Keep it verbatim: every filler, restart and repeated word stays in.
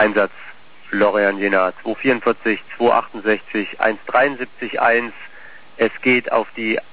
Einsatz Lorient Jena zwei vierundvierzig, zwei achtundsechzig, eins dreiundsiebzig, eins. Es geht auf die